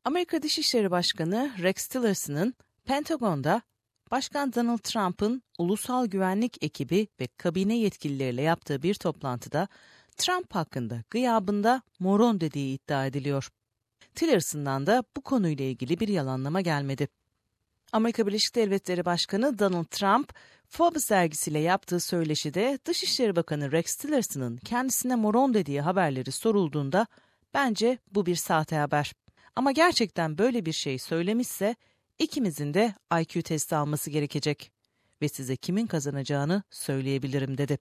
Amerika Dışişleri Başkanı Rex Tillerson'ın Pentagon'da Başkan Donald Trump'ın ulusal güvenlik ekibi ve kabine yetkilileriyle yaptığı bir toplantıda Trump hakkında gıyabında moron dediği iddia ediliyor. Tillerson'dan da bu konuyla ilgili bir yalanlama gelmedi. Amerika Birleşik Devletleri Başkanı Donald Trump, Forbes dergisiyle yaptığı söyleşide Dışişleri Bakanı Rex Tillerson'ın kendisine moron dediği haberleri sorulduğunda bence bu bir sahte haber. Ama gerçekten böyle bir şey söylemişse ikimizin de IQ testi alması gerekecek ve size kimin kazanacağını söyleyebilirim dedi.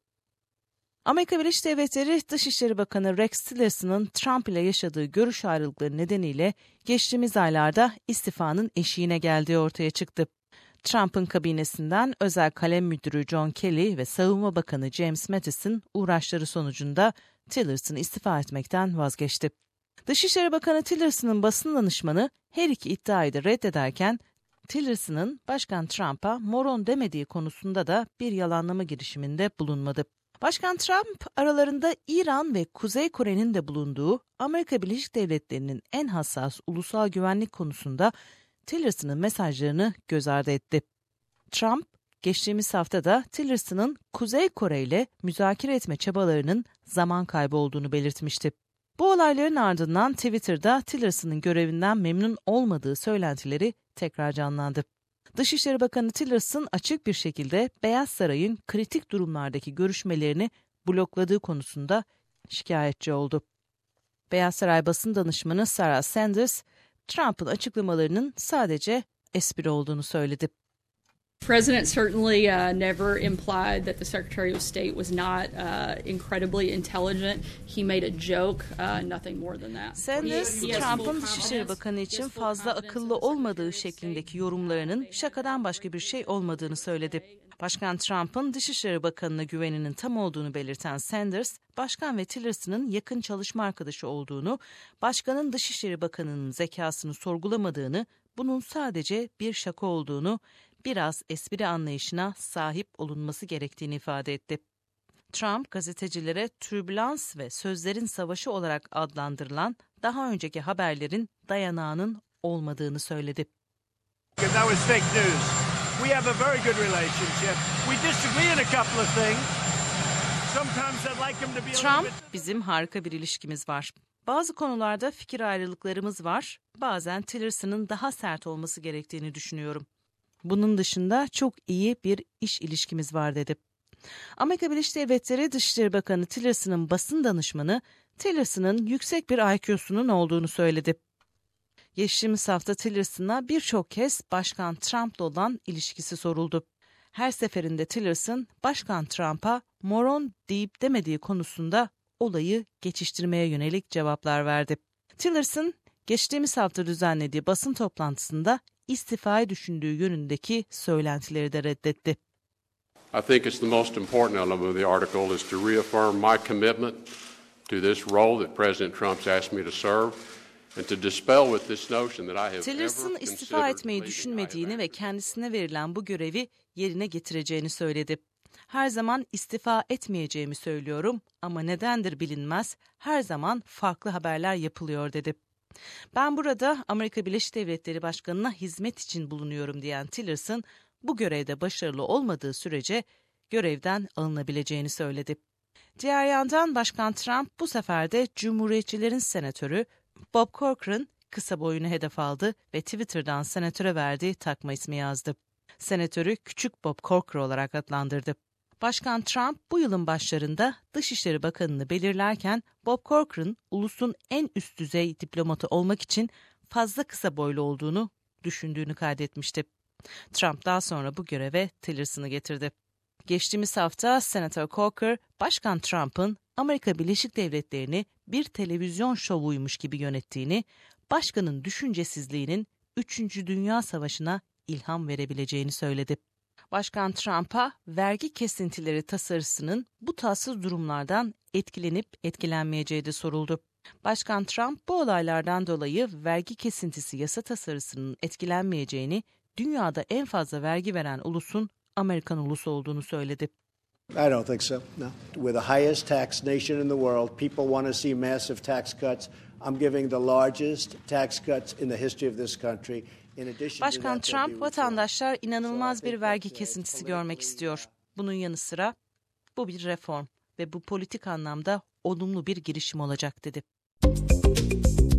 Amerika Birleşik Devletleri Dışişleri Bakanı Rex Tillerson'ın Trump ile yaşadığı görüş ayrılıkları nedeniyle geçtiğimiz aylarda istifanın eşiğine geldiği ortaya çıktı. Trump'ın kabinesinden özel kalem müdürü John Kelly ve Savunma Bakanı James Mattis'in uğraşları sonucunda Tillerson istifa etmekten vazgeçti. Dışişleri Bakanı Tillerson'ın basın danışmanı her iki iddiayı da reddederken Tillerson'ın Başkan Trump'a moron demediği konusunda da bir yalanlama girişiminde bulunmadı. Başkan Trump aralarında İran ve Kuzey Kore'nin de bulunduğu Amerika Birleşik Devletleri'nin en hassas ulusal güvenlik konusunda Tillerson'ın mesajlarını göz ardı etti. Trump, geçtiğimiz haftada Tillerson'ın Kuzey Kore ile müzakere etme çabalarının zaman kaybı olduğunu belirtmişti. Bu olayların ardından Twitter'da Tillerson'ın görevinden memnun olmadığı söylentileri tekrar canlandı. Dışişleri Bakanı Tillerson açık bir şekilde Beyaz Saray'ın kritik durumlardaki görüşmelerini blokladığı konusunda şikayetçi oldu. Beyaz Saray basın danışmanı Sarah Sanders, Trump'ın açıklamalarının sadece espri olduğunu söyledi. The President certainly never implied that the Secretary of State was not incredibly intelligent. He made a joke, nothing more than that. Sanders, Trump'ın Dışişleri Bakanı için fazla akıllı olmadığı şeklindeki yorumlarının şakadan başka bir şey olmadığını söyledi. Başkan Trump'ın Dışişleri Bakanı'na güveninin tam olduğunu belirten Sanders, Başkan ve Tillerson'ın yakın çalışma arkadaşı olduğunu, Başkanın Dışişleri Bakanı'nın zekasını sorgulamadığını, bunun sadece bir şaka olduğunu, biraz espri anlayışına sahip olunması gerektiğini ifade etti. Trump, gazetecilere türbülans ve sözlerin savaşı olarak adlandırılan daha önceki haberlerin dayanağının olmadığını söyledi. That was fake news. We have a very good relationship. We disagree in a couple of things. Sometimes I'd like him to be Trump, bizim harika bir ilişkimiz var. Bazı konularda fikir ayrılıklarımız var. Bazen Tillerson'ın daha sert olması gerektiğini düşünüyorum. Bunun dışında çok iyi bir iş ilişkimiz var dedi. Amerika Birleşik Devletleri Dışişleri Bakanı Tillerson'ın basın danışmanı Tillerson'ın yüksek bir IQ'sunun olduğunu söyledi. Geçtiğimiz hafta Tillerson'a birçok kez Başkan Trump'la olan ilişkisi soruldu. Her seferinde Tillerson, Başkan Trump'a moron deyip demediği konusunda olayı geçiştirmeye yönelik cevaplar verdi. Tillerson, geçtiğimiz hafta düzenlediği basın toplantısında istifayı düşündüğü yönündeki söylentileri de reddetti. I think it's the most important element of the article is to reaffirm my commitment to this role that President Trump's asked me to serve and to dispel with this notion that I have Tillerson istifa etmeyi düşünmediğini ve kendisine verilen bu görevi yerine getireceğini söyledi. Her zaman istifa etmeyeceğimi söylüyorum ama nedendir bilinmez, her zaman farklı haberler yapılıyor dedi. Ben burada Amerika Birleşik Devletleri Başkanı'na hizmet için bulunuyorum diyen Tillerson, bu görevde başarılı olmadığı sürece görevden alınabileceğini söyledi. Diğer yandan Başkan Trump bu sefer de Cumhuriyetçilerin senatörü Bob Corker kısa boyunu hedef aldı ve Twitter'dan senatöre verdiği takma ismi yazdı. Senatörü Küçük Bob Corker olarak adlandırdı. Başkan Trump bu yılın başlarında Dışişleri Bakanı'nı belirlerken Bob Corker'ın ulusun en üst düzey diplomatı olmak için fazla kısa boylu olduğunu düşündüğünü kaydetmişti. Trump daha sonra bu göreve Tillerson'ı getirdi. Geçtiğimiz hafta Senatör Corker, Başkan Trump'ın Amerika Birleşik Devletleri'ni bir televizyon şovuymuş gibi yönettiğini, başkanın düşüncesizliğinin 3. Dünya Savaşı'na ilham verebileceğini söyledi. Başkan Trump'a vergi kesintileri tasarısının bu tatsız durumlardan etkilenip etkilenmeyeceği de soruldu. Başkan Trump bu olaylardan dolayı vergi kesintisi yasa tasarısının etkilenmeyeceğini, dünyada en fazla vergi veren ulusun Amerikan ulusu olduğunu söyledi. I don't think so, no. We're the highest tax nation in the world. People want to see massive tax cuts. I'm giving the largest tax cuts in the history of this country. Başkan Trump, vatandaşlar inanılmaz bir vergi kesintisi görmek istiyor. Bunun yanı sıra bu bir reform ve bu politik anlamda olumlu bir girişim olacak dedi.